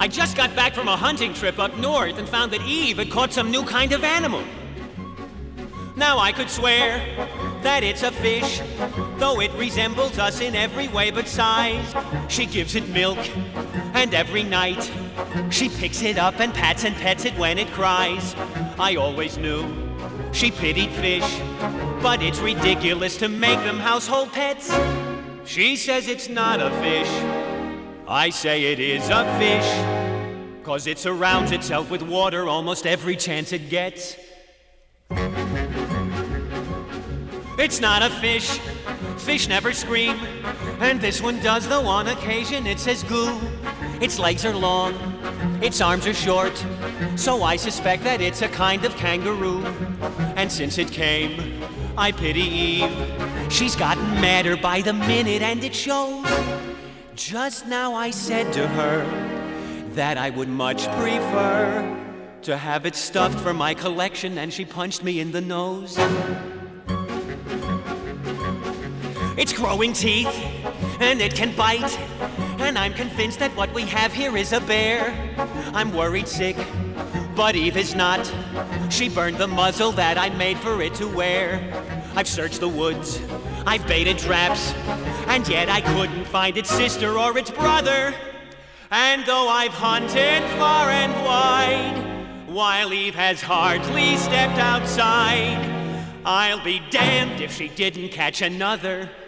I just got back from a hunting trip up north and found that Eve had caught some new kind of animal. Now I could swear that it's a fish, though it resembles us in every way but size. She gives it milk, and every night she picks it up and pats and pets it when it cries. I always knew she pitied fish, but it's ridiculous to make them household pets. She says it's not a fish. I say it is a fish, 'cause it surrounds itself with water almost every chance it gets. It's not a fish. Fish never scream, and this one does, though on occasion it says goo. Its legs are long, its arms are short, so I suspect that it's a kind of kangaroo. And since it came, I pity Eve. She's gotten madder by the minute, and it shows. Just now I said to her that I would much prefer to have it stuffed for my collection, and she punched me in the nose. It's growing teeth, and it can bite, and I'm convinced that what we have here is a bear. I'm worried sick, but Eve is not. She burned the muzzle that I made for it to wear. I've searched the woods, I've baited traps, and yet I couldn't find its sister or its brother. And though I've hunted far and wide, while Eve has hardly stepped outside, I'll be damned if she didn't catch another.